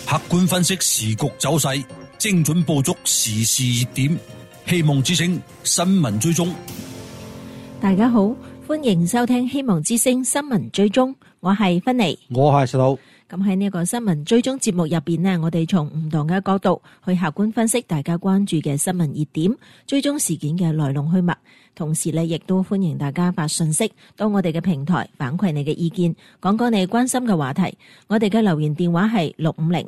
客觀分析時局走勢，精準捕捉時事熱點。希望之聲新聞追蹤。 大家好，歡迎收聽希望之聲新聞追蹤，我係芬妮， 我係石佬。 咁喺呢個新聞追蹤節目入邊呢，我哋從唔同嘅角度去客觀分析大家關注嘅新聞熱點，追蹤事件嘅來龍去脈。同時呢，亦都歡迎大家發信息到我哋嘅平台反饋你嘅意見，講講你關心嘅話題。我哋嘅留言電話係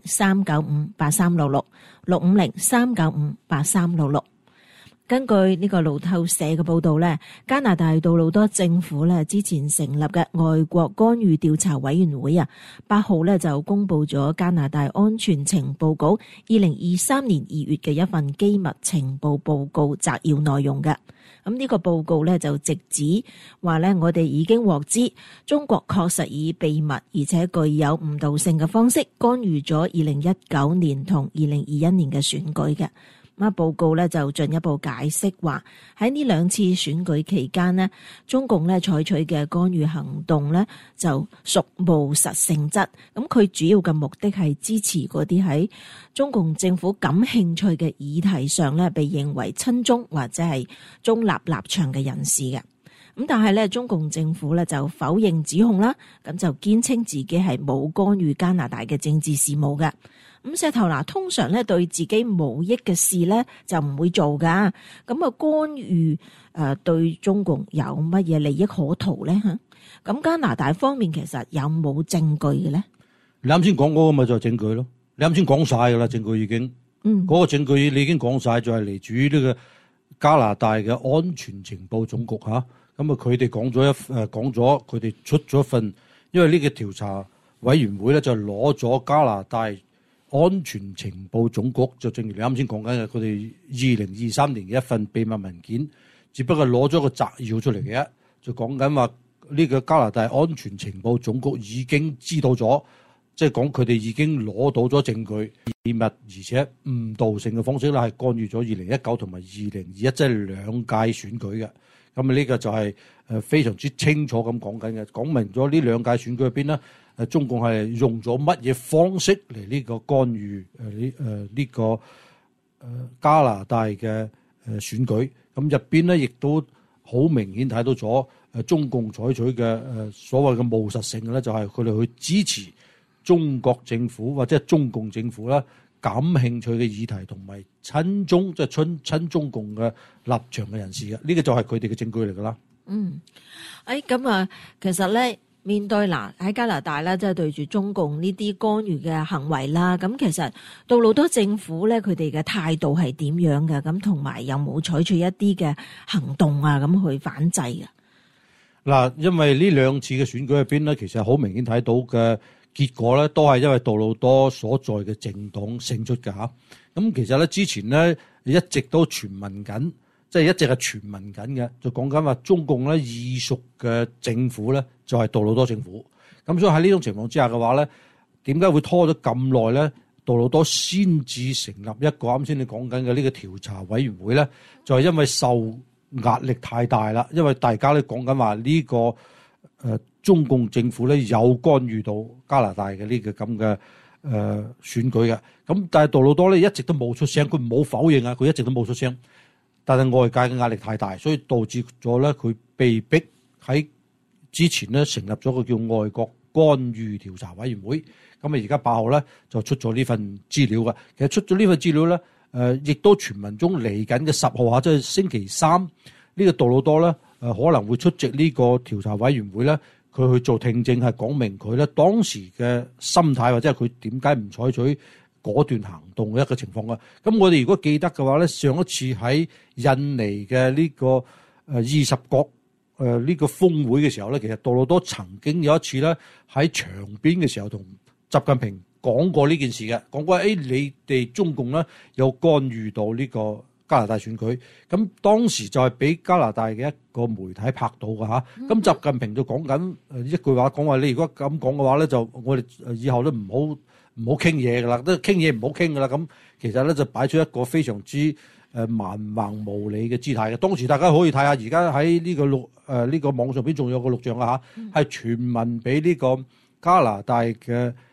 650-395-8366，650-395-8366。根據呢個路透社嘅報道呢，加拿大杜魯多政府呢之前成立嘅外國干預調查委員會8號呢就公布咗加拿大安全情報局2023年2月嘅一份機密情報報告摘要內容嘅。咁呢個報告呢就直指話呢，我哋已經獲知中國確實以秘密而且具有誤導性嘅方式干預咗2019年同2021年嘅選舉嘅。咁報告咧就進一步解釋話，喺呢兩次選舉期間呢，中共咧採取嘅干預行動咧就屬務實性質。咁佢主要嘅目的係支持嗰啲喺中共政府感興趣嘅議題上咧被認為親中或者係中立立場嘅人士嘅。咁但係咧，中共政府咧就否認指控啦，咁就堅稱自己係冇干預加拿大嘅政治事務嘅。咁石頭嗱，通常咧對自己冇益嘅事咧就唔會做噶。咁啊，干預對中共有乜嘢利益可圖咧？嚇，咁加拿大方面其實有冇證據嘅咧？ 你啱先講嗰個咪就係證據咯。你啱先講晒㗎啦，證據已經。嗰個證據你已經講晒，就係嚟自於呢個加拿大嘅安全情報總局嚇。咁啊，佢哋講咗佢哋出咗一份，因為呢個調查委員會咧就攞咗加拿大安全情報總局，就正如你啱先講緊嘅，佢哋2023年嘅一份秘密文件，只不過攞咗個摘要出嚟嘅，就講緊話呢個加拿大安全情報總局已經知道咗，即係講佢哋已經攞到咗證據，秘密而且誤導性嘅方式咧係干預咗2019同埋2021即係兩屆選舉嘅。咁啊，呢個就係非常之清楚咁講緊嘅，講明咗呢兩屆選舉入邊咧，中共係用咗乜嘢方式嚟呢個干預呢個加拿大嘅選舉。咁入邊咧亦都好明顯睇到咗中共採取嘅所謂嘅務實性嘅咧，就係佢哋去支持中國政府或者係中共政府啦感興趣嘅議題同埋親中即係親中共嘅立場嘅人士嘅，呢個就係佢哋嘅證據嚟㗎啦。 咁啊，其實咧面對喺加拿大咧，即係對住中共呢啲干預嘅行為啦，咁其實杜魯多政府咧佢哋嘅態度係點樣嘅？咁同埋有冇採取一啲嘅行動啊？咁去反制嘅？ 嗱，因為呢兩次嘅選舉入邊咧，其實好明顯睇到嘅結果咧，都係因為杜魯多所在嘅政黨勝出㗎嚇。咁其實咧之前咧一直都傳聞緊，即係一直係傳聞緊嘅，就講緊話中共咧意屬嘅政府咧就係杜魯多政府。咁所以喺呢種情況之下嘅話咧，點解會拖咗咁耐咧？杜魯多先至成立一個啱先你講緊嘅呢個調查委員會咧，就係因為受壓力太大啦，因為大家咧講緊話呢個中共政府咧有干預到加拿大嘅呢個咁嘅選舉嘅，咁但係杜魯多咧一直都冇出聲，佢冇否認啊，佢一直都冇出聲。但係外界嘅壓力太大，所以導致咗咧佢被逼喺之前咧成立咗個叫外國干預調查委員會。咁啊而家8號咧就出咗呢份資料嘅，其實出咗呢份資料咧亦都傳聞中嚟緊嘅10號嚇，即係星期三呢個杜魯多咧可能會出席呢個調查委員會咧。佢去做聽證係講明佢咧當時嘅心態，或者係佢點解唔採取果斷行動嘅一個情況啊。咁我哋如果記得嘅話咧，上一次喺印尼嘅呢個20國呢個峰會嘅時候咧，其實杜魯多曾經有一次咧喺場邊嘅時候同習近平講過呢件事嘅，講過你哋中共咧有干預到呢個加拿大選舉，咁當時就係俾加拿大嘅一個媒體拍到㗎嚇。咁習近平就講緊一句話，講話你如果咁講嘅話咧，就我哋以後都唔好傾嘢㗎啦，都傾嘢唔好傾㗎啦。咁其實咧就擺出一個非常之蠻橫無理嘅姿態嘅。當時大家可以睇下，而家喺呢個網上邊仲有個錄像啊嚇，係傳聞俾呢個加拿大嘅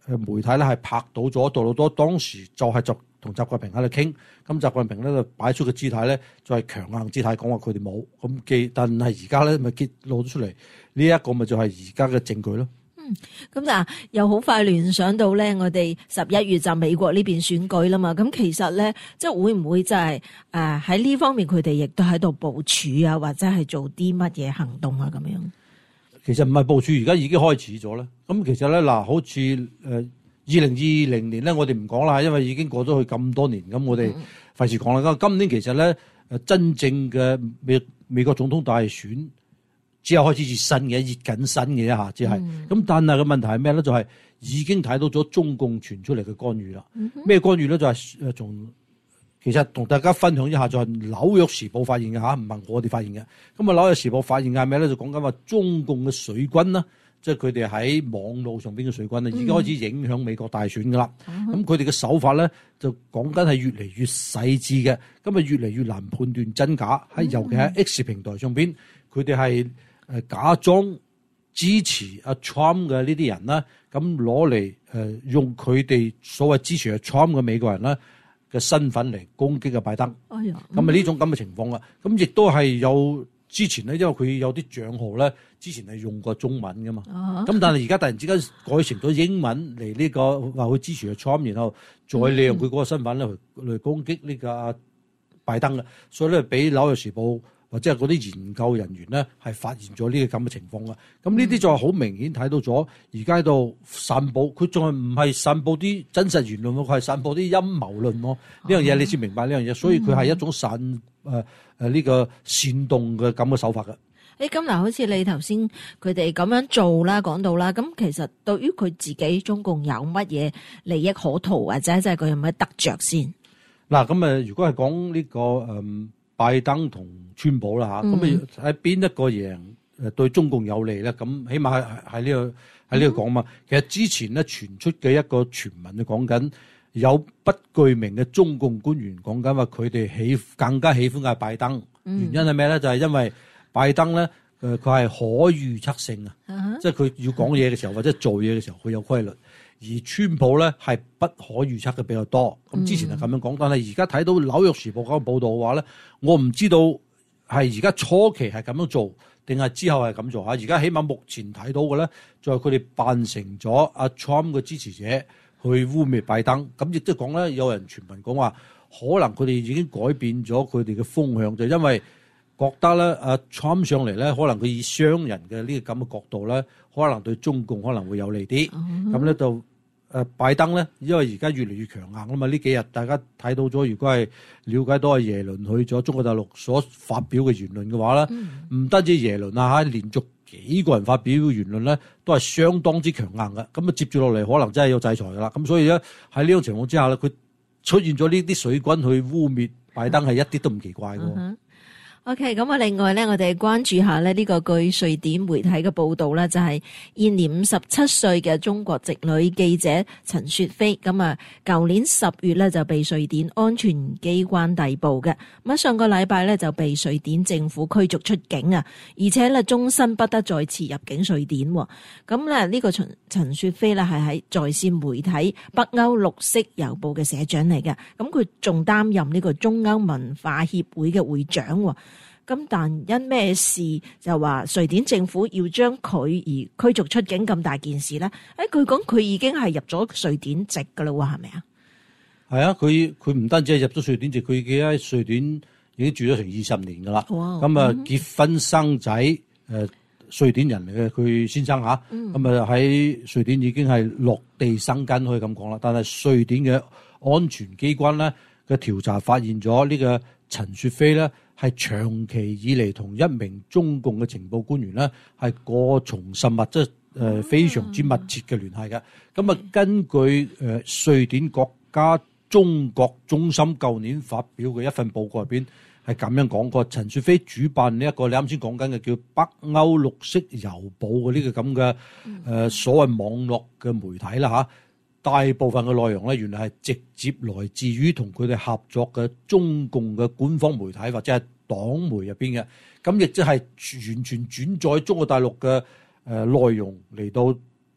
媒體咧係拍到咗杜魯多當時就同習近平喺度傾，咁習近平咧就擺出個姿態咧就係強硬姿態講話佢哋冇咁但係而家咧咪揭露咗出嚟，呢一個咪就係而家嘅證據咯。 咁但係又好快聯想到咧，我哋11月就美國呢邊選舉啦嘛。咁其實咧，即係會唔會就係喺呢方面佢哋亦都喺度部署啊，或者係做啲乜嘢行動啊咁樣？ 其實唔係部署，而家已經開始咗啦。咁其實咧嗱，好似2020年咧，我哋唔講啦，因為已經過咗去咁多年，咁我哋費事講啦。今年其實咧真正嘅美國總統大選，只係開始熱緊身嘅一下，只係咁。但係個問題係咩咧？就係已經睇到咗中共傳出嚟嘅干預啦。咩干預咧？就係其實同大家分享一下，就係《紐約時報》發現嘅嚇，唔係我哋發現嘅。咁啊，《紐約時報》發現嘅係咩咧？就講緊話中共嘅水軍啦，即係佢哋喺網絡上邊嘅水軍咧，已經開始影響美國大選噶啦。咁佢哋嘅手法咧，就講緊係越嚟越細緻嘅，咁啊越嚟越難判斷真假。尤其喺 X 平台上邊，佢哋係假裝支持阿 Trump 嘅呢啲人啦，咁攞嚟用佢哋所謂支持阿 Trump 嘅美國人啦嘅身份嚟攻擊嘅拜登。咁啊呢種咁嘅情況啊，咁亦都係有之前咧，因為佢有啲帳號咧，之前係用過中文噶嘛。咁但係而家突然之間改成咗英文嚟呢個話佢支持阿 Trump，然後再利用佢嗰個身份咧嚟攻擊呢個拜登啦。所以咧，俾紐約時報或者係嗰啲研究人員咧，係發現咗呢個咁嘅情況啦。咁呢啲就係好明顯睇到咗，而家喺度散佈，佢仲係唔係散佈啲真實言論喎？佢係散佈啲陰謀論喎。呢樣嘢你先明白呢樣嘢，所以佢係一種呢個煽動嘅咁嘅手法嘅。 咁嗱，好似你頭先佢哋咁樣做啦，講到啦，咁其實對於佢自己中共有乜嘢利益可圖，或者即係佢有乜得着先？嗱， 咁如果係講呢個拜登同川普啦嚇，咁喺邊一個贏對中共有利咧？咁起碼喺呢個講嘛。其實之前咧傳出嘅一個傳聞就講緊有不具名嘅中共官員講緊話佢哋更加喜歡嘅係拜登。原因係咩咧？就係因為拜登咧佢係可預測性啊，即係佢要講嘢嘅時候或者做嘢嘅時候佢有規律。而川普咧係不可預測嘅比較多，咁之前係咁樣講，但係而家睇到紐約時報嗰個報導嘅話咧，我唔知道係而家初期係咁樣做，定係之後係咁做嚇。而家起碼目前睇到嘅咧，就係佢哋扮成咗阿 Trump 嘅支持者去污蔑拜登，咁亦都講咧，有人傳聞講話，可能佢哋已經改變咗佢哋嘅風向，就因為覺得咧阿 Trump 上嚟咧，可能佢以商人嘅呢個咁嘅角度咧，可能對中共可能會有利啲，咁咧就。拜登咧，因為而家越嚟越強硬啦嘛，呢幾日大家睇到咗，如果係了解到係耶倫去咗中國大陸所發表嘅言論嘅話咧，唔單止耶倫啊，連續幾個人發表嘅言論咧，都係相當之強硬嘅。咁啊，接住落嚟可能真係有制裁噶啦。咁所以咧喺呢種情況之下咧，佢出現咗呢啲水軍去污蔑拜登係一啲都唔奇怪嘅。 OK， 咁啊，另外咧，我哋關注下咧呢個據瑞典媒體嘅報道咧，就係現年57歲嘅中國籍女記者陳雪菲，咁啊，舊年10月咧就被瑞典安全機關逮捕嘅，咁上個禮拜咧就被瑞典政府驅逐出境啊，而且咧終身不得再次入境瑞典。咁咧呢個陳雪菲咧係喺在線媒體北歐綠色郵報嘅社長嚟嘅，咁佢仲擔任呢個中歐文化協會嘅會長。咁但因咩事就話瑞典政府要將佢而驅逐出境咁大件事咧？據講佢已經係入咗瑞典籍噶啦，係咪啊？ 係啊，佢唔單止係入咗瑞典籍，佢已經喺瑞典已經住咗成20年噶啦。咁啊結婚生仔，瑞典人嚟嘅佢先生吓，咁啊喺瑞典已經係落地生根可以咁講啦。但係瑞典嘅安全機關咧嘅調查發現咗呢個陳雪菲咧，係長期以嚟同一名中共嘅情報官員咧係過從甚密，即係非常之密切嘅聯繫嘅。咁啊，根據瑞典國家中國中心舊年發表嘅一份報告入邊係咁樣講過，陳雪菲主辦呢一個你啱先講緊嘅叫北歐綠色郵報嘅呢個咁嘅所謂網絡嘅媒體啦嚇。大部分嘅內容咧，原來係直接來自於同佢哋合作嘅中共嘅官方媒體或者係黨媒入邊嘅，咁亦即係完全轉載中國大陸嘅內容嚟到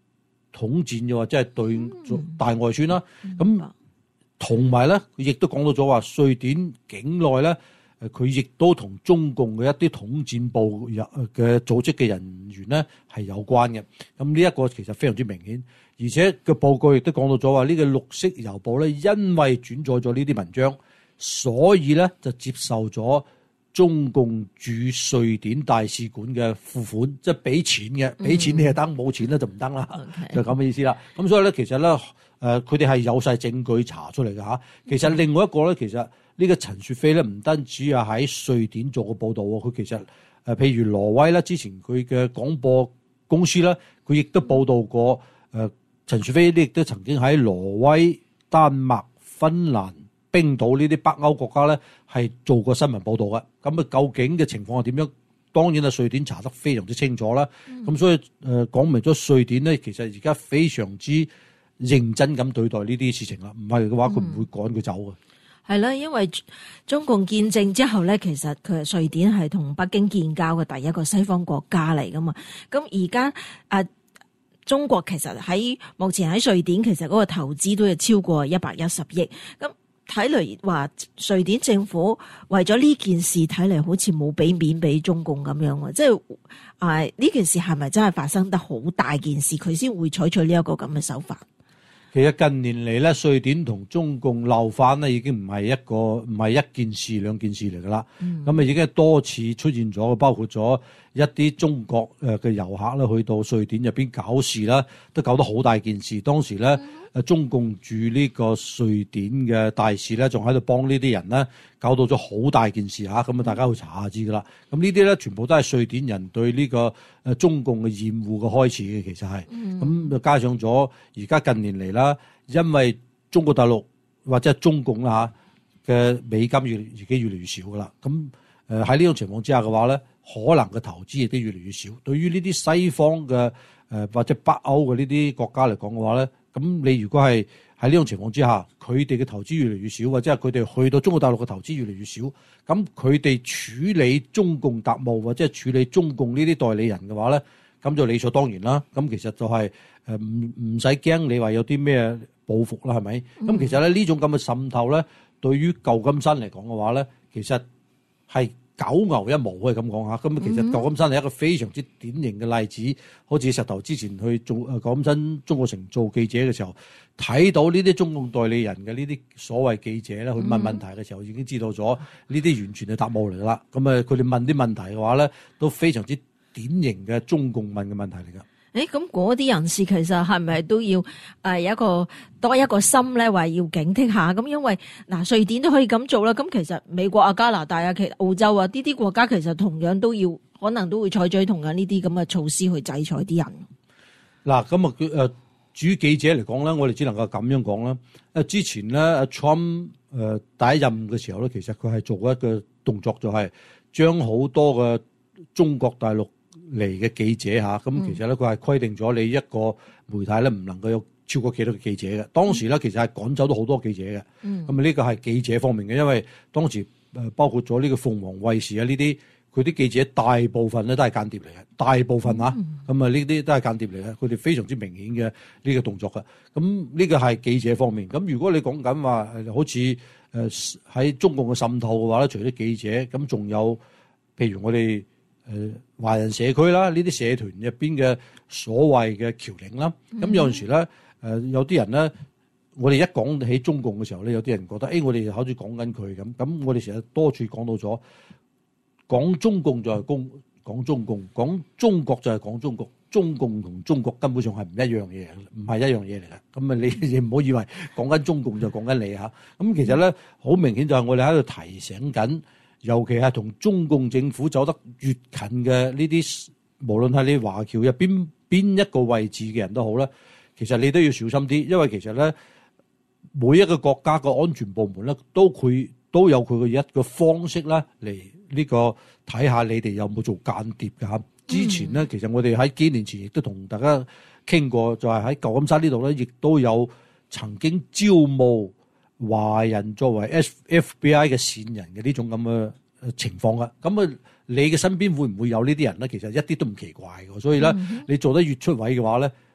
統戰嘅話，即係對大外宣啦。咁同埋咧，佢亦都講到咗話，瑞典境內咧，佢亦都同中共嘅一啲統戰部嘅組織嘅人員咧係有關嘅。咁呢一個其實非常之明顯，而且個報告亦都講到咗話，呢個綠色郵報咧，因為轉載咗呢啲文章，所以咧就接受咗中共駐瑞典大使館嘅付款，即係俾錢嘅，俾錢你就登，冇錢咧就唔登啦，就咁嘅意思啦。咁所以咧，其實咧，佢哋係有晒證據查出嚟嘅嚇。其實另外一個咧，其實呢個陳雪飛咧，唔單止係喺瑞典做過報導喎，佢其實譬如挪威咧，之前佢嘅廣播公司咧，佢亦都報導過陳雪飛呢亦都曾經喺挪威、丹麥、芬蘭、冰島呢啲北歐國家咧係做過新聞報導嘅。咁啊，究竟嘅情況係點樣？當然係瑞典查得非常之清楚啦。咁所以講明咗瑞典咧，其實而家非常之認真咁對待呢啲事情啦。唔係嘅話，佢唔會趕佢走嘅。 係啦，因為中共建政之後咧，其實佢係瑞典係同北京建交嘅第一個西方國家嚟噶嘛。咁而家中國其實喺目前喺瑞典其實嗰個投資都係超過110億。咁睇嚟話瑞典政府為咗呢件事，睇嚟好似冇俾面俾中共咁樣喎。即係呢件事係咪真係發生得好大件事，佢先會採取呢一個咁嘅手法？ 其實近年嚟咧，瑞典同中共鬧翻咧，已經唔係一件事兩件事嚟噶啦。咁已經多次出現咗，包括咗一啲中國嘅遊客咧去到瑞典入邊搞事啦，都搞得好大件事。當時咧，中共駐呢個瑞典嘅大使咧，仲喺度幫呢啲人咧，搞到咗好大件事嚇。咁啊，大家去查下知噶啦。咁呢啲咧，全部都係瑞典人對呢個中共嘅厭惡嘅開始嘅，其實係。咁加上咗而家近年嚟啦，因為中國大陸或者係中共啦嚇嘅美金已經越嚟越少噶啦。咁喺呢種情況之下嘅話咧，可能嘅投資亦都越嚟越少。對於呢啲西方嘅或者北歐嘅呢啲國家嚟講嘅話咧，咁你如果係喺呢種情況之下，佢哋嘅投資越嚟越少，或者係佢哋去到中國大陸嘅投資越嚟越少，咁佢哋處理中共特務或者係處理中共呢啲代理人嘅話咧，咁就理所當然啦。咁其實就係唔使驚你話有啲咩報復啦，係咪？咁其實咧呢種咁嘅滲透咧，對於舊金山嚟講嘅話咧，其實係九牛一毛嘅咁講下。咁其實舊金山係一個非常之典型嘅例子，好似石頭之前去做舊金山中國城做記者嘅時候，睇到呢啲中共代理人嘅呢啲所謂記者咧，去問問題嘅時候，已經知道咗呢啲完全係特務嚟噶啦。咁佢哋問啲問題嘅話咧，都非常之典型嘅中共問嘅問題嚟噶。 咁嗰啲人士其實係咪都要有多一個心咧，話要警惕下？咁因為瑞典都可以咁做啦，咁其實美國啊、加拿大啊、其實澳洲啊呢啲國家其實同樣都要，可能都會採取同樣呢啲咁嘅措施去制裁啲人。嗱， 咁至於記者嚟講咧，我哋只能夠咁樣講啦。之前咧，Trump 第一任嘅時候咧，其實佢係做過一個動作，就係將好多嘅中國大陸嚟嘅記者嚇，咁其實咧佢係規定咗你一個媒體咧唔能夠有超過幾多個記者嘅。當時咧其實係趕走咗好多記者嘅。咁呢個係記者方面嘅，因為當時包括咗呢個鳳凰衛視啊呢啲，佢啲記者大部分咧都係間諜嚟嘅，大部分啊，咁啊呢啲都係間諜嚟嘅，佢哋非常之明顯嘅呢個動作嘅。咁呢個係記者方面。咁如果你講緊話好似喺中共嘅滲透嘅話咧，除咗記者，咁仲有譬如我哋華人社區啦，呢啲社團入邊嘅所謂嘅僑領啦，咁有陣時咧有啲人咧，我哋一講起中共嘅時候咧，有啲人覺得我哋好似講緊佢咁我哋成日多處講到咗，講中共就係講中共，講中國就係講中國，中共同中國根本上係唔一樣嘢，唔係一樣嘢嚟嘅。咁啊，你唔好以為講緊中共就講緊你嚇。咁其實咧，好明顯就係我哋喺度提醒緊。尤其係同中共政府走得越近嘅呢啲，無論係你華僑入邊一個位置嘅人都好啦，其實你都要小心啲，因為其實咧每一個國家個安全部門咧都有佢嘅一個方式啦嚟呢個睇下你哋有冇做間諜㗎嚇。之前咧其實我哋喺幾年前亦都同大家傾過，就係喺舊金山呢度咧，亦都有曾經招募華人作為 FBI 嘅線人嘅呢種咁嘅情況噶，咁啊你嘅身邊會唔會有呢啲人咧？其實一啲都唔奇怪嘅，所以咧你做得越出位嘅話咧，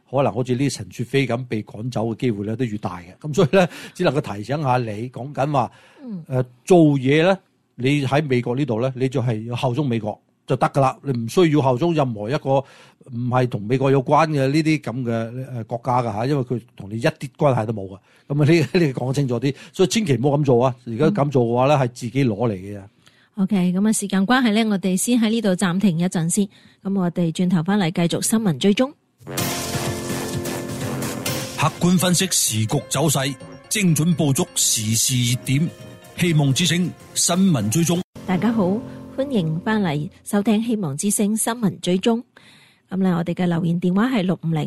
可能好似呢陳雪飛咁被趕走嘅機會咧都越大嘅。咁所以咧，只能夠提醒下你，講緊話做嘢咧，你喺美國呢度咧，你就係要效忠美國就得㗎啦，你唔需要效忠任何一個唔係同美國有關嘅呢啲咁嘅國家㗎嚇，因為佢同你一啲關係都冇㗎。咁啊呢講清楚啲，所以千祈唔好咁做啊！如果咁做嘅話咧，係自己攞嚟嘅。 OK， 咁啊時間關係咧，我哋先喺呢度暫停一陣先。咁我哋轉頭翻嚟繼續新聞追蹤， 客觀分析時局走勢，精準捕捉時事熱點，希望之聲新聞追蹤。 大家好，歡迎翻嚟收聽希望之聲新聞追蹤。咁咧，我哋嘅留言電話係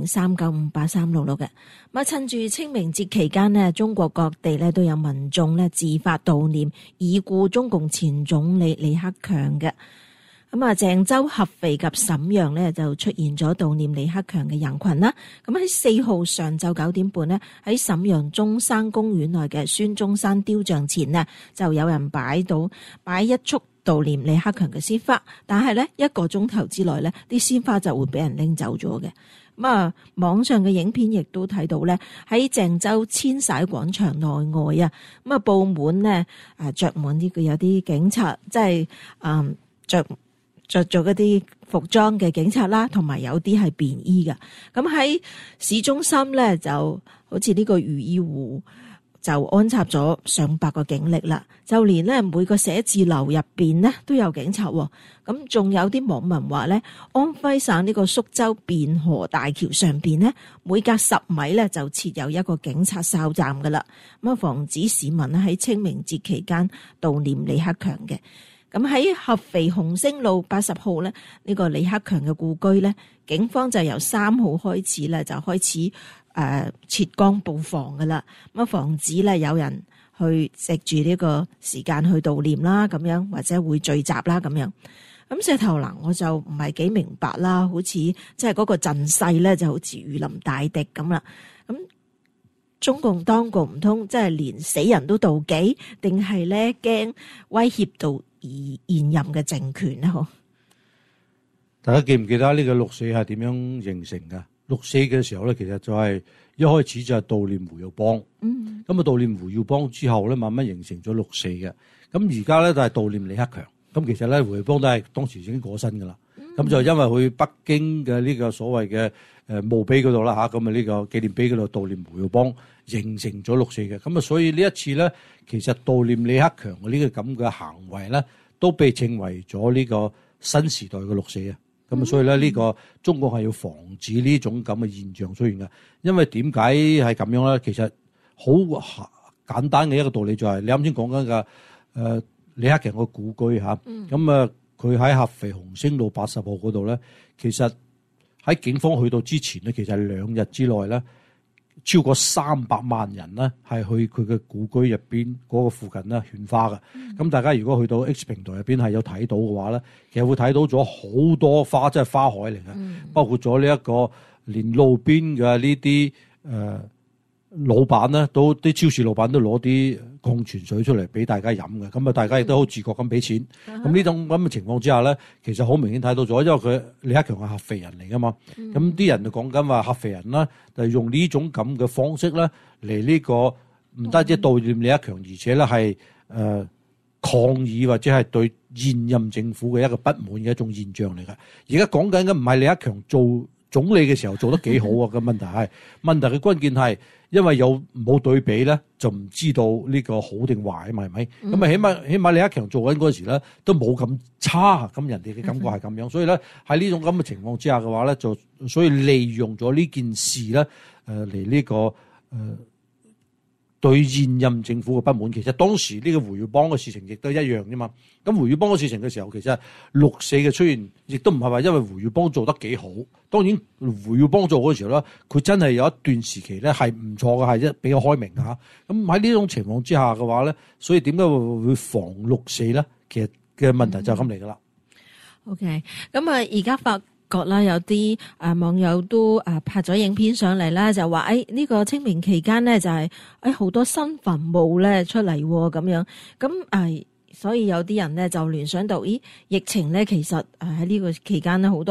650395836嘅。咁趁住清明節期間呢，中國各地咧都有民眾咧自發悼念已故中共前總理李克強嘅。咁啊，鄭州、合肥及瀋陽呢就出現咗悼念李克強嘅人群啦。咁喺4號上晝9點半呢，喺瀋陽中山公園內嘅孫中山雕像前呢，就有人擺一束悼念李克強嘅鮮花，但係咧1個鐘頭之內咧，啲鮮花就會俾人拎走咗嘅。咁啊，網上嘅影片亦都睇到咧，喺鄭州千璽廣場內外啊，咁啊佈滿呢着滿呢個有啲警察，即係着咗嗰啲服裝嘅警察啦，同埋有啲係便衣嘅。咁喺市中心咧，就好似呢個如意湖，就安插咗上百個警力啦，就連咧每個寫字樓入邊呢都有警察。咁仲有啲網民話咧，安徽省呢個宿州汴河大橋上邊呢，每隔10米咧就設有一個警察哨站噶啦，咁啊防止市民喺清明節期間悼念李克強嘅。咁喺合肥紅星路80號咧，呢個李克強嘅故居咧，警方就由3號開始咧就開始設崗布防噶啦，咁啊防止咧有人去藉住呢個時間去悼念啦，咁樣或者會聚集啦咁樣。咁石頭嗱，我就唔係幾明白啦，好似即係嗰個陣勢咧就好似如臨大敵咁啦。咁中共當局唔通即係連死人都妒忌，定係咧驚威脅到現任嘅政權咧？嗬？ 大家記唔記得呢個6.4係點樣形成噶？6.4嘅時候咧，其實就係一開始就係悼念胡耀邦。咁啊悼念胡耀邦之後咧，慢慢形成咗6.4嘅。咁而家咧就係悼念李克強。咁其實咧胡耀邦都係當時已經過身噶啦。咁就因為去北京嘅呢個所謂嘅墓碑嗰度啦嚇，咁啊呢個紀念碑嗰度悼念胡耀邦，形成咗6.4嘅。咁啊所以呢一次咧，其實悼念李克強嘅呢個咁嘅行為咧，都被稱為咗呢個新時代嘅6.4啊。咁所以咧，呢個中國係要防止呢種咁嘅現象出現嘅。因為點解係咁樣咧？其實好簡單嘅一個道理就係，你啱先講緊嘅李克強個故居嚇。咁啊，佢喺合肥紅星路80號嗰度咧，其實喺警方去到之前咧，其實係2日之內咧，超過300萬人咧係去佢嘅故居入邊嗰個附近咧獻花嘅。咁大家如果去到 X 平台入邊係有睇到嘅話咧，其實會睇到咗好多花，即係花海嚟嘅，包括咗呢一個連路邊嘅呢啲老闆咧，都啲超市老闆都攞啲礦泉水出嚟俾大家飲嘅。咁啊，大家亦都好自覺咁俾錢。咁呢種咁嘅情況之下咧，其實好明顯睇到咗，因為佢李克強係合肥人嚟噶嘛。咁啲人就講緊話合肥人啦，就用呢種咁嘅方式咧嚟呢個唔單止悼念李克強，而且咧係抗議或者係對現任政府嘅一個不滿嘅一種現象嚟嘅。而家講緊嘅唔係李克強做總理嘅時候做得幾好啊，嘅問題嘅關鍵係因為有冇對比咧，就唔知道呢個好定壞啊嘛，係咪？咁啊，起碼李克強做緊嗰時咧都冇咁差，咁人哋嘅感覺係咁樣，所以咧喺呢種咁嘅情況之下嘅話咧，就所以利用咗呢件事咧，嚟呢個對現任政府嘅不滿。其實當時呢個胡耀邦嘅事情亦都一樣啫嘛。咁胡耀邦嘅事情嘅時候，其實6.4嘅出現，亦都唔係話因為胡耀邦做得幾好。當然胡耀邦做嗰時候咧，佢真係有一段時期咧係唔錯嘅，係比較開明嘅嚇。咁喺呢種情況之下嘅話咧，所以點解會防6.4咧？其實嘅問題就係咁嚟噶啦。 OK，咁啊，而家發覺啦，有啲網友都拍咗影片上嚟啦，就話呢個清明期間咧就係好多新墳墓咧出嚟咁樣，咁所以有啲人咧就聯想到，疫情咧其實喺呢個期間咧好多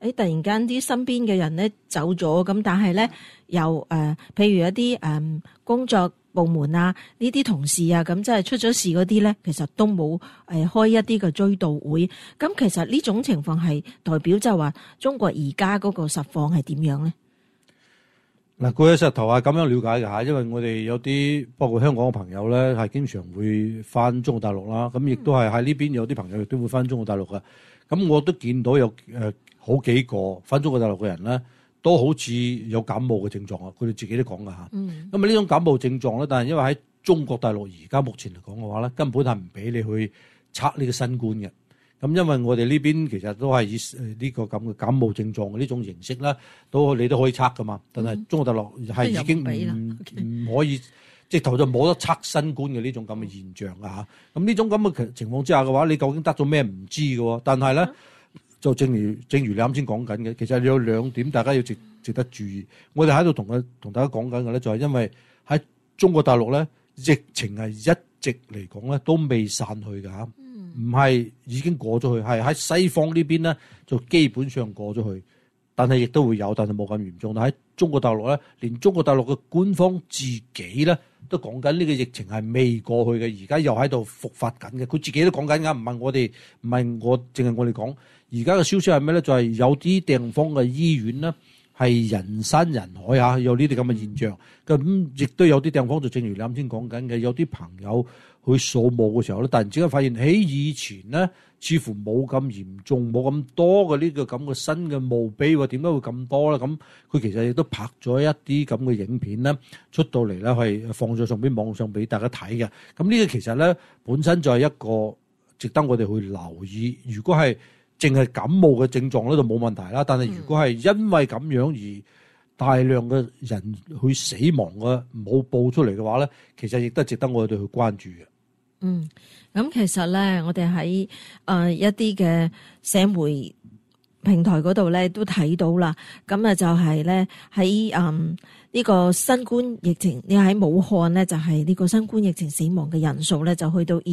突然間啲身邊嘅人咧走咗，咁但係咧又譬如一啲工作部門啊，呢啲同事啊，咁即係出咗事嗰啲咧，其實都冇開一啲嘅追悼會。咁其實呢種情況係代表就係話中國而家嗰個實況係點樣咧？ 嗱，過去石頭係咁樣了解嘅嚇，因為我哋有啲包括香港嘅朋友咧，係經常會翻中國大陸啦，咁亦都係喺呢邊有啲朋友亦都會翻中國大陸嘅。咁我都見到有好幾個翻中國大陸嘅人咧，都好似有感冒嘅症狀啊！佢哋自己都講㗎嚇。咁啊呢種感冒症狀咧，但係因為喺中國大陸而家目前嚟講嘅話咧，根本係唔俾你去測呢個新冠嘅。咁因為我哋呢邊其實都係以呢個咁嘅感冒症狀嘅呢種形式啦，你都可以測㗎嘛。但係中國大陸係已經唔可以，直頭就冇得測新冠嘅呢種咁嘅現象㗎嚇。咁呢種咁嘅情況之下嘅話，你究竟得咗咩唔知嘅喎？但係咧，就正如你啱先講緊嘅，其實有兩點大家要值得注意。我哋喺度同大家講緊嘅咧，就係因為喺中國大陸咧，疫情係一直嚟講咧都未散去㗎嚇。唔係已經過咗去，係喺西方呢邊咧就基本上過咗去，但係亦都會有，但係冇咁嚴重。但喺中國大陸咧，連中國大陸嘅官方自己咧都講緊呢個疫情係未過去嘅，而家又喺度復發緊嘅。佢自己都講緊㗎，唔係我淨係我哋講。而家嘅消息係咩咧？就係有啲地方嘅醫院咧係人山人海嚇，有呢啲咁嘅現象。咁亦都有啲地方就正如你啱先講緊嘅，有啲朋友去掃墓嘅時候咧，突然之間發現喺以前咧似乎冇咁嚴重，冇咁多嘅呢個咁嘅新嘅墓碑喎，點解會咁多咧？咁佢其實亦都拍咗一啲咁嘅影片咧出到嚟咧，係放咗上邊網上俾大家睇嘅。咁呢個其實咧本身就係一個值得我哋去留意。如果係淨係感冒嘅症狀咧就冇問題啦，但係如果係因為咁樣而大量嘅人去死亡嘅冇報出嚟嘅話咧，其實亦都係值得我哋去關注嘅。 咁其實咧，我哋喺一啲嘅社媒平台嗰度咧都睇到啦。咁啊就係咧喺呢個新冠疫情，你喺武漢咧就係呢個新冠疫情死亡嘅人數咧就去到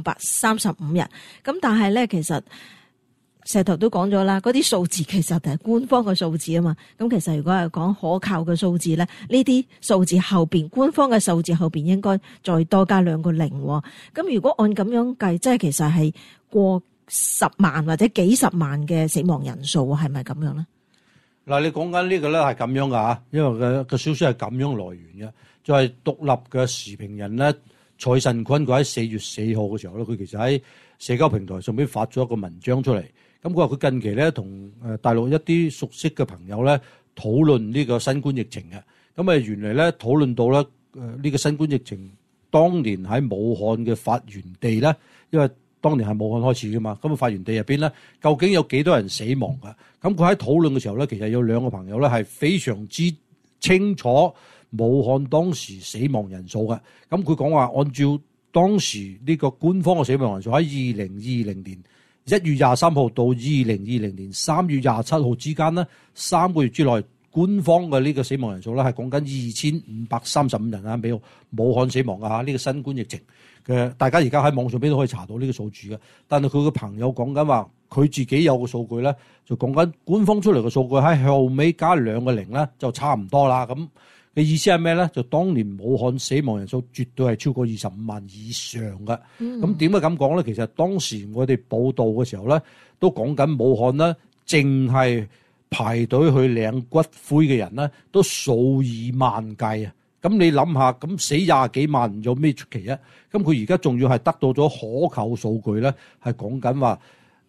2535人。咁但係咧其實石頭都講咗啦，嗰啲數字其實係官方嘅數字啊嘛。咁其實如果係講可靠嘅數字咧，呢啲數字後邊官方嘅數字後邊應該再多加2個零。咁如果按咁樣計，即係其實係過10萬或者幾十萬嘅死亡人數，係咪咁樣咧？ 嗱，你講緊呢個咧係咁樣噶嚇，因為個消息係咁樣來源嘅，就係獨立嘅時評人咧蔡慎坤，佢喺4月4號嘅時候咧，佢其實喺社交平台上邊發咗一個文章出嚟。咁佢話佢近期咧同大陸一啲熟悉嘅朋友咧討論呢個新冠疫情嘅。咁原來咧討論到咧呢個新冠疫情當年喺武漢嘅發源地咧，因為當年係武漢開始噶嘛，咁發源地入邊咧究竟有幾多人死亡㗎？咁佢喺討論嘅時候咧，其實有2個朋友咧係非常之清楚武漢當時死亡人數嘅。咁佢講話按照當時呢個官方嘅死亡人數喺2020年1月23號到2020年3月27號之間呢3個月之內，官方嘅呢個死亡人數咧係講緊2535人啊，俾武漢死亡嘅嚇呢個新冠疫情嘅。大家而家喺網上邊都可以查到呢個數字嘅。但係佢個朋友講緊話，佢自己有個數據咧，就講緊官方出嚟嘅數據喺後尾加2個零咧，就差唔多啦。咁嘅意思係咩咧？就當年武漢死亡人數絕對係超過25萬以上嘅。咁點解咁講咧？其實當時我哋報道嘅時候咧，都講緊武漢咧，淨係排隊去領骨灰嘅人咧，都數以萬計啊！咁你諗下，咁死20幾萬有咩出奇啊？咁佢而家仲要係得到咗可靠數據咧，係講緊話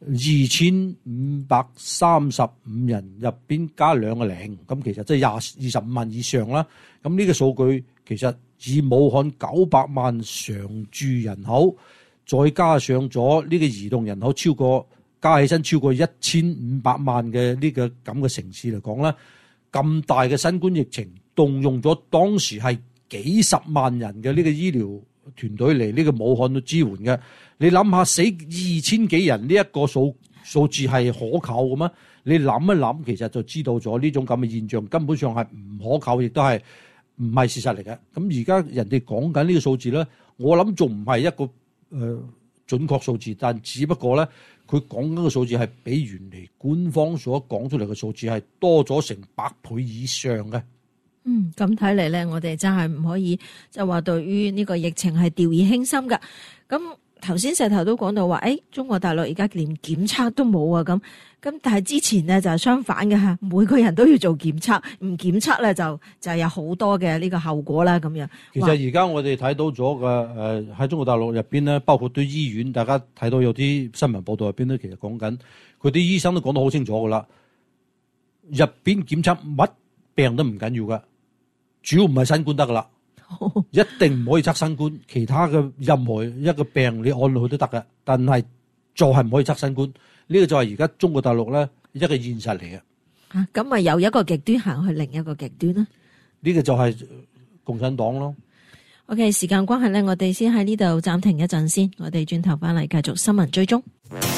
2535人入邊加2個零，咁其實即係25萬以上啦。咁呢個數據其實以武漢900萬常住人口，再加上咗呢個移動人口加起身超過1500萬嘅呢個咁嘅城市嚟講咧，咁大嘅新冠疫情動用咗當時係幾十萬人嘅呢個醫療團隊嚟呢個武漢度支援嘅。你諗下，死2000幾人呢一個數字係可靠嘅咩？你諗一諗，其實就知道咗呢種咁嘅現象根本上係唔可靠，亦都係唔係事實嚟嘅。咁而家人哋講緊呢個數字咧，我諗仲唔係一個準確數字，但只不過咧，佢講緊嘅數字係比原嚟官方所講出嚟嘅數字係多咗成100倍以上嘅。 咁睇嚟咧，我哋真係唔可以就話對於呢個疫情係掉以輕心㗎。咁頭先石頭都講到話，中國大陸而家連檢測都冇啊，咁但係之前咧就係相反嘅嚇，每個人都要做檢測，唔檢測咧就有好多嘅呢個後果啦咁樣。 其實而家我哋睇到咗嘅喺中國大陸入邊咧，包括啲醫院，大家睇到有啲新聞報道入邊咧，其實講緊佢啲醫生都講得好清楚㗎啦，入邊檢測乜病都唔緊要㗎，主要唔係新冠得㗎啦。一定唔可以測新冠，其他嘅任何一個病你按落去都得嘅，但係就係唔可以測新冠。呢個就係而家中國大陸咧一個現實嚟嘅。 咁咪由一個極端行去另一個極端啦。 呢個就係共產黨咯。 OK， 時間關係咧，我哋先喺呢度暫停一陣先，我哋轉頭翻嚟繼續新聞追蹤，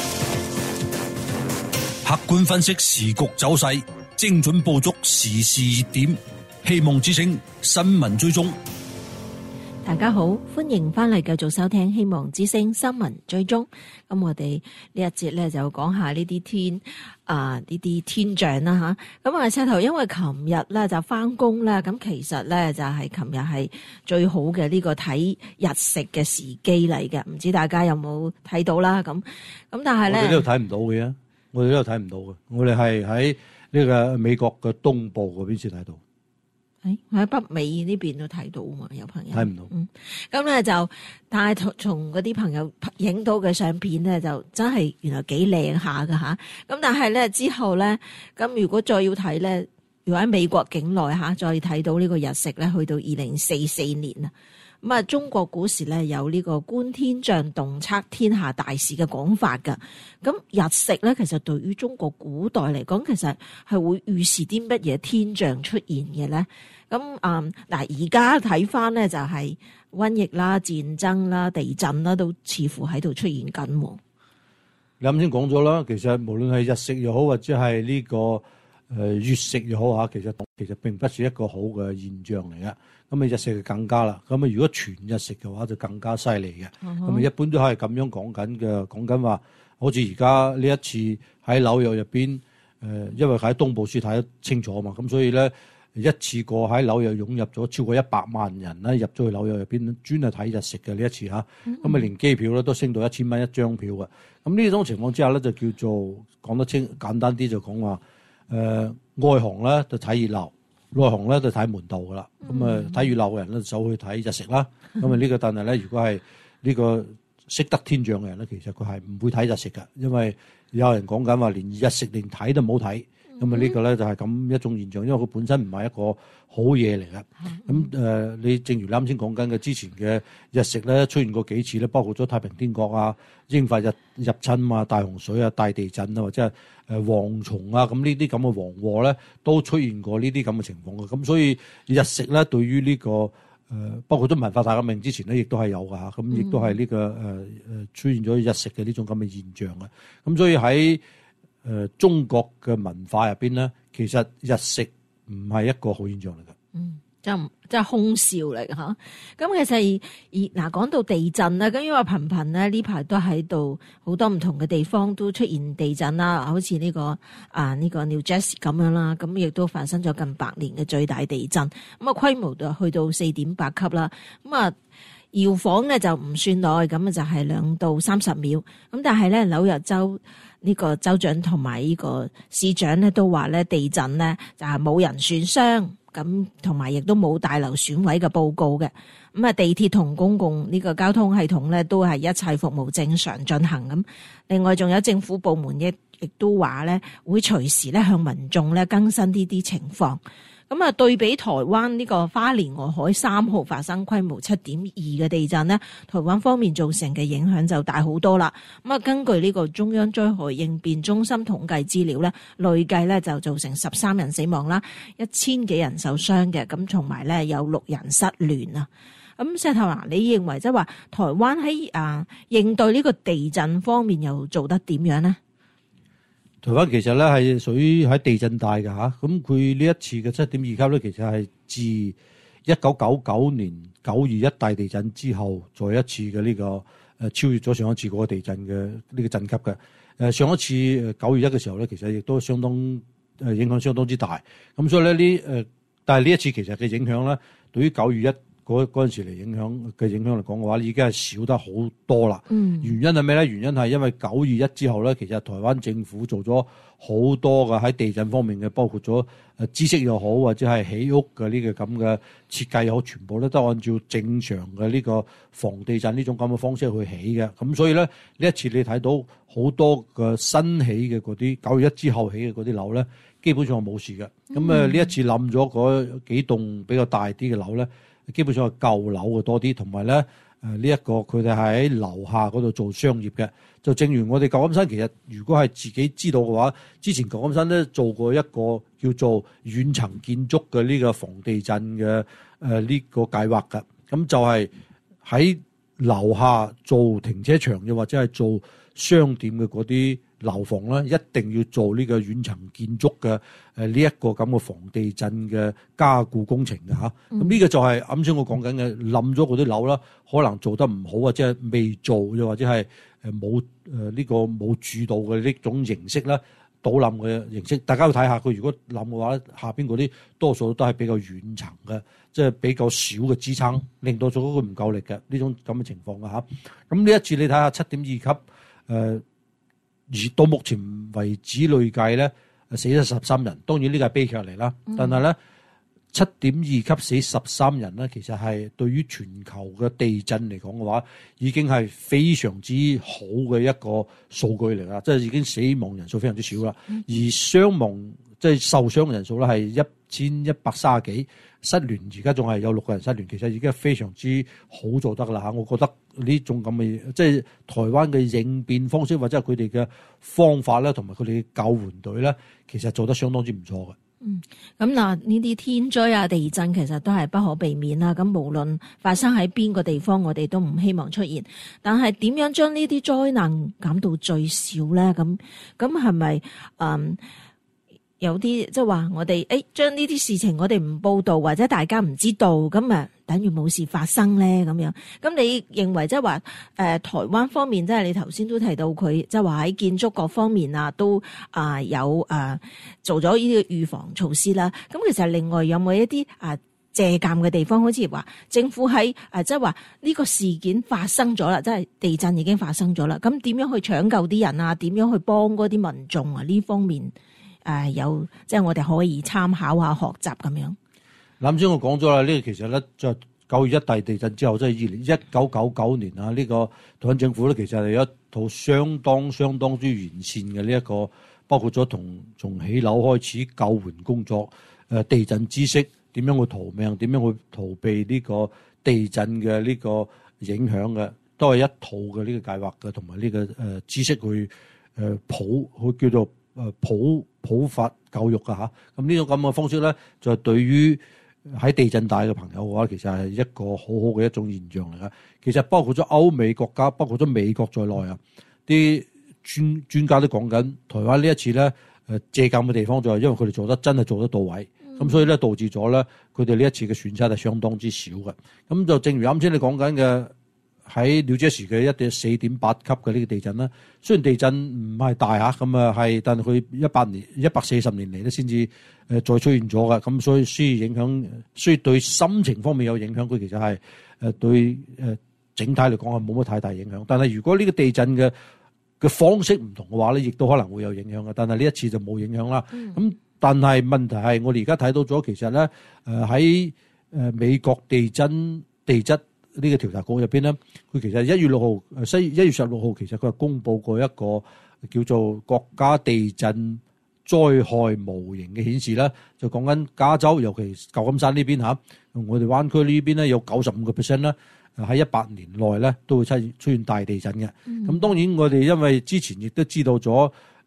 客觀分析時局走勢，精準捕捉時事熱點，希望之聲新聞追蹤。 大家好，歡迎翻嚟繼續收聽希望之聲新聞追蹤。咁我哋呢一節咧就講下呢啲天象啦吓。咁石頭因為琴日咧就翻工啦，咁其實咧就係琴日係最好嘅呢個睇日食嘅時機嚟嘅，唔知大家有冇睇到啦？咁但係咧， 我哋呢度睇唔到嘅，我哋呢度睇唔到嘅，我哋係喺呢個美國嘅東部嗰邊先睇到。 喺北美呢邊都睇到啊嘛，有朋友睇唔到。 咁咧就，但係從嗰啲朋友影到嘅相片咧，就真係原來幾靚下噶吓。咁但係咧之後咧，咁如果再要睇咧，如果喺美國境內吓，再睇到呢個日食咧，去到2044年啊。咁啊，中國古時咧有呢個觀天象洞測天下大事嘅講法噶。咁日食咧，其實對於中國古代嚟講，其實係會預示啲乜嘢天象出現嘅咧？咁而家睇翻咧就係瘟疫啦、戰爭啦、地震啦，都似乎喺度出現緊。 你啱先講咗啦，其實無論係日食又好，或者係呢個月食又好嚇，其實並不是一個好嘅現象嚟嘅。咁啊日食就更加啦。咁啊如果全日食嘅話，就更加犀利嘅。咁啊一般都係咁樣講緊嘅，講緊話好似而家呢一次喺紐約入邊，因為喺東部先睇得清楚啊嘛，咁所以咧。一次過喺紐約湧入咗超過100萬人咧，入咗去紐約入邊，專係睇日食嘅呢一次嚇。咁啊連機票咧都升到1000蚊一張票嘅。咁呢種情況之下咧，就叫做講得清簡單啲就講話，外行咧就睇熱鬧，內行咧就睇門道噶啦。咁啊睇熱鬧嘅人咧就走去睇日食啦。咁啊呢個但係咧，如果係呢個識得天象嘅人咧，其實佢係唔會睇日食嘅，因為有人講緊話連日食連睇都冇睇。咁啊呢個咧就係咁一種現象，因為佢本身唔係一個好嘢嚟嘅。咁你正如你啱先講緊嘅，之前嘅日食咧出現過幾次咧，包括咗太平天國啊、英法入侵啊、大洪水啊、大地震啊，或者係蝗蟲啊，咁呢啲咁嘅蝗禍咧都出現過呢啲咁嘅情況嘅。咁所以日食咧對於呢個包括咗文化大革命之前咧，亦都係有㗎嚇。咁亦都係呢個出現咗日食嘅呢種咁嘅現象嘅。咁所以喺中國嘅文化入邊咧，其實日食唔係一個好現象嚟嘅。 即係空笑嚟嘅嚇。咁其實講到地震啦，咁因為頻頻咧呢排都喺度好多唔同嘅地方都出現地震啦，好似呢個 New Jersey 咁樣啦，咁亦都發生咗近100年嘅最大地震，咁啊規模就去到4.8級啦，咁啊搖晃咧就唔算耐，咁啊就係2到30秒，咁但係咧紐約州呢個州長同埋呢個市長咧都話咧地震咧就係冇人損傷，咁同埋亦都冇大樓損毀嘅報告嘅。咁啊地鐵同公共呢個交通系統咧都係一切服務正常進行咁。另外仲有政府部門亦都話咧會隨時咧向民眾咧更新呢啲情況。咁啊，對比台灣呢個花蓮外海3號發生規模7.2嘅地震呢，台灣方面造成嘅影響就大好多啦。咁啊，根據呢個中央災害應變中心統計資料咧，累計咧就造成13人死亡啦，1000幾人受傷嘅，咁同埋咧有6人失聯啊。咁石頭嗱，你認為即係話台灣喺應對呢個地震方面又做得點樣呢？ 台灣其實咧係屬於喺地震帶嘅嚇，咁佢呢一次嘅7.2級咧，其實係自1999年9.21大地震之後再一次嘅呢個超越咗上一次嗰個地震嘅呢個震級嘅。上一次9月1嘅時候咧，其實亦都相當影響相當之大。咁所以咧但係呢一次其實嘅影響咧，對於9月1嗰陣時嚟影響嚟講嘅話，已經係少得好多啦。原因係咩咧？原因係因為9月1之後咧，其實台灣政府做咗好多嘅喺地震方面嘅，包括咗知識又好，或者係起屋嘅呢個咁嘅設計又好，全部咧都按照正常嘅呢個防地震呢種咁嘅方式去起嘅。咁所以咧，呢一次你睇到好多嘅新起嘅嗰啲9月1之後起嘅嗰啲樓咧，基本上係冇事嘅。咁呢一次冧咗嗰幾棟比較大啲嘅樓咧，基本上係舊樓嘅多啲，同埋咧呢一個佢哋係喺樓下嗰度做商業嘅。就正如我哋舊金山，其實如果係自己知道嘅話，之前舊金山咧做過一個叫做遠層建築嘅呢個防地震嘅呢個計劃嘅。咁就係喺樓下做停車場，又或者係做商店嘅嗰啲樓房咧，一定要做呢個遠層建築嘅呢一個咁嘅防地震嘅加固工程嘅嚇。咁呢個就係啱先我講緊嘅冧咗嗰啲樓啦，可能做得唔好或者係未做，又或者係冇呢個冇注到嘅呢種形式啦，倒冧嘅形式。大家要睇下佢如果冧嘅話咧，下邊嗰啲多數都係比較遠層嘅，即係比較少嘅支撐，令到咗佢唔夠力嘅呢種咁嘅情況嘅嚇。咁呢一次你睇下7.2級而到目前為止累計咧死咗13人，當然呢個係悲劇嚟啦。但係咧7.2級死13人咧，其實係對於全球嘅地震嚟講嘅話，已經係非常之好嘅一個數據嚟啦，即係已經死亡人數非常之少啦。而傷亡即係受傷人數咧係1130幾，失聯而家仲係有6個人失聯，其實已經係非常之好做得啦嚇。我覺得呢種咁嘅即係台灣嘅應變方式或者係佢哋嘅方法咧，同埋佢哋嘅救援隊咧，其實做得相當之唔錯嘅。 咁嗱，呢啲天災啊、地震其實都係不可避免啦。咁無論發生喺邊個地方，我哋都唔希望出現。但係點樣將呢啲災難減到最少咧？咁係咪有啲即係話我哋將呢啲事情我哋唔報導或者大家唔知道，咁啊等於冇事發生咧咁樣？咁你認為即係話台灣方面，即係你頭先都提到佢即係話喺建築各方面啊都有做咗呢個預防措施啦。咁其實另外有冇一啲借鑑嘅地方，好似話政府喺即係話呢個事件發生咗啦，即係地震已經發生咗啦，咁點樣去搶救啲人啊？點樣去幫嗰啲民眾啊？呢方面有即係我哋可以參考下學習咁樣。 啱先我講咗啦，呢個其實咧就9月1大地震之後，即係1999年啊，呢個台灣政府咧其實係有一套相當之完善嘅呢一個，包括咗從起樓開始救援工作，地震知識點樣去逃命，點樣去逃避呢個地震嘅呢個影響嘅，都係一套嘅呢個計劃嘅，同埋呢個知識去叫做普法教育㗎嚇。咁呢種咁嘅方式咧，就係對於喺地震帶嘅朋友嘅話，其實係一個好好嘅一種現象嚟㗎。其實包括咗歐美國家，包括咗美國在內啊，啲專家都講緊台灣呢一次咧借鑑嘅地方就係因為佢哋真係做得到位，咁所以咧導致咗咧佢哋呢一次嘅損失係相當之少嘅。咁就正如啱先你講緊嘅喺紐約市嘅4.8級嘅呢個地震啦，雖然地震唔係大嚇，咁係，但係佢140年嚟咧先至再出現咗嘅，咁所以雖然對心情方面有影響，佢其實係對整體嚟講係冇乜太大影響。但係如果呢個地震嘅方式唔同嘅話咧，亦都可能會有影響嘅。但係呢一次就冇影響啦。咁但係問題係我哋而家睇到咗，其實咧喺美國地質呢個調查局入邊咧，佢其實1月16號其實佢係公佈過一個叫做國家地震災害模型嘅顯示啦，就講緊加州，尤其舊金山呢邊嚇，我哋灣區呢邊咧有95%啦，喺100年內咧都會出現大地震嘅。咁當然我哋因為之前亦都知道咗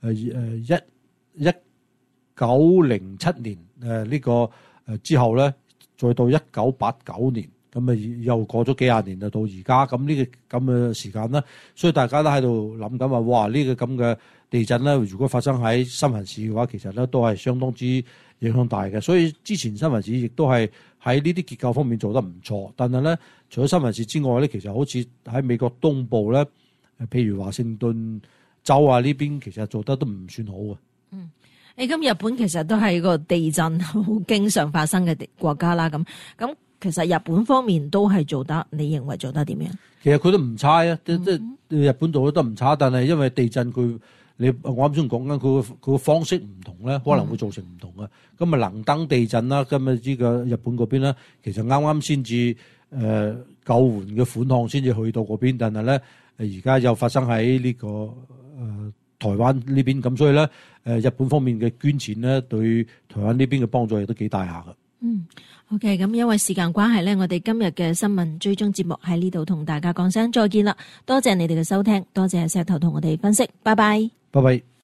1907年呢個之後咧，再到1989年。咁又過咗幾廿年就到而家，咁呢個咁嘅時間啦，所以大家都喺度諗緊話，哇！呢個咁嘅地震咧，如果發生喺深圳市嘅話，其實咧都係相當之影響大嘅。所以之前深圳市亦都係喺呢啲結構方面做得唔錯，但係咧除咗深圳市之外咧，其實好似喺美國東部咧，譬如華盛頓州啊呢邊，其實做得都唔算好嘅。 咁日本其實都係個地震好經常發生嘅國家啦。咁其實日本方面都係做得，你認為做得點樣？ 其實佢都唔差啊，即日本做得唔差，但係因為地震我啱先講緊佢個方式唔同咧，可能會造成唔同嘅。咁啊能登地震啦，今日呢個日本嗰邊咧，其實啱啱先至救援嘅款項先至去到嗰邊，但係咧而家又發生喺呢個台灣呢邊，咁所以咧日本方面嘅捐錢咧，對台灣呢邊嘅幫助亦都幾大下㗎。 OK， 咁因為時間關係咧，我哋今日嘅新聞追蹤節目喺呢度同大家講聲再見啦。多謝你哋嘅收聽，多謝石頭同我哋分析，拜拜。 拜拜。